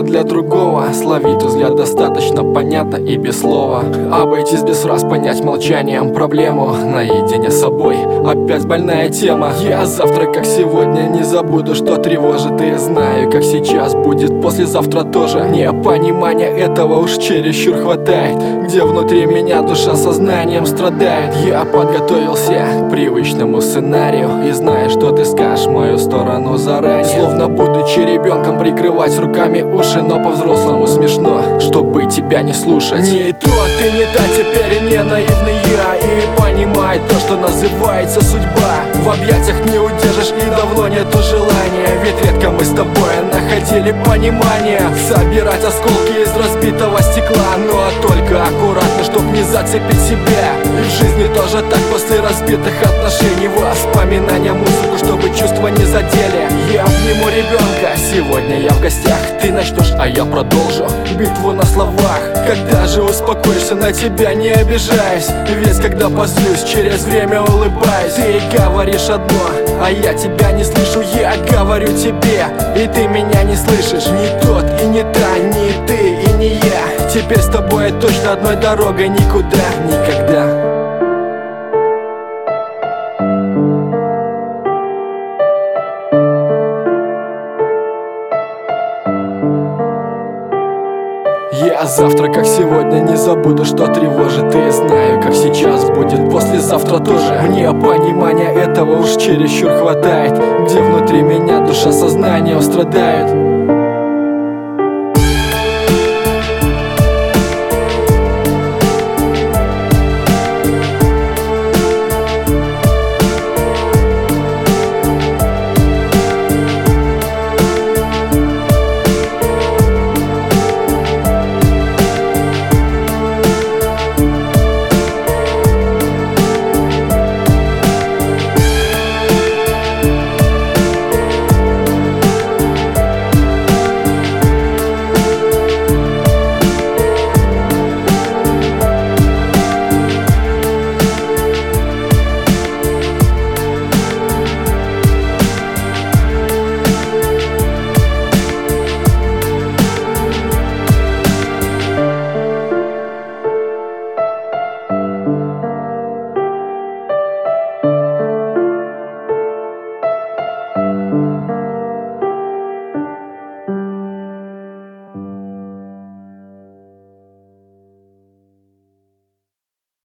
важно для другого. Словить взгляд достаточно понятно и без слова. Обойтись без фраз, понять молчанием проблему. Наедине с собой опять больная тема. Я завтра, как сегодня, не забуду, что тревожит. И знаю, как сейчас будет послезавтра тоже. Непонимания этого уж чересчур хватает. Где внутри меня душа сознанием страдает. Я подготовился к привычному сценарию и знаю, что ты скажешь в мою сторону заранее. Словно будучи ребенком прикрывать руками уши, но по-взрослому смешно, чтобы тебя не слушать. Не то, ты не та, теперь не наивный я. И понимай то, что называется судьба. В объятиях не удержишь и давно нету желания. Ведь редко мы с тобой находили понимание. Собирать осколки из разбитого стекла, но только аккуратно, чтоб не зацепить себя. И в жизни тоже так, после разбитых отношений воспоминания музыку, чтобы чувства не задели. Я обниму ребенка, сегодня я в гостях. Ты начнешь, а я продолжу битву на словах. Когда же успокоишься, на тебя не обижаюсь. Весь когда позлюсь, через время улыбаюсь. Ты говоришь одно, а я тебя не слышу. Я говорю тебе, и ты меня не слышишь. Не тот и не та, не ты и не я. Теперь с тобой точно одной дорогой никуда, никогда. Я завтра, как сегодня, не забуду, что тревожит. И знаю, как сейчас будет послезавтра тоже. Мне понимания этого уж чересчур хватает. Где внутри меня душа сознанием страдает.